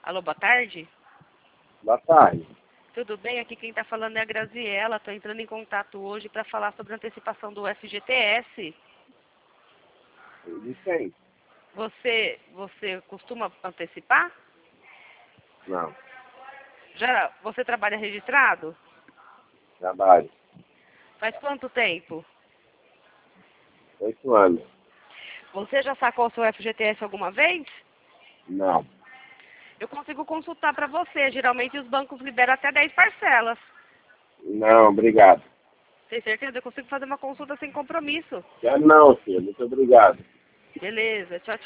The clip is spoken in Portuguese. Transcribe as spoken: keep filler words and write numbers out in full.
Alô, boa tarde. Boa tarde. Tudo bem? Aqui quem está falando é a Graziela. Estou entrando em contato hoje para falar sobre a antecipação do F G T S. De quem? Você, você costuma antecipar? Não, Já você trabalha registrado? trabalho. Faz quanto tempo? Oito anos. Você já sacou o seu F G T S alguma vez? Não. Eu consigo consultar para você. Geralmente os bancos liberam até dez parcelas. Não, obrigado. Tem certeza? Eu consigo fazer uma consulta sem compromisso. Quero não, filho. Muito obrigado. Beleza, tchau, tchau.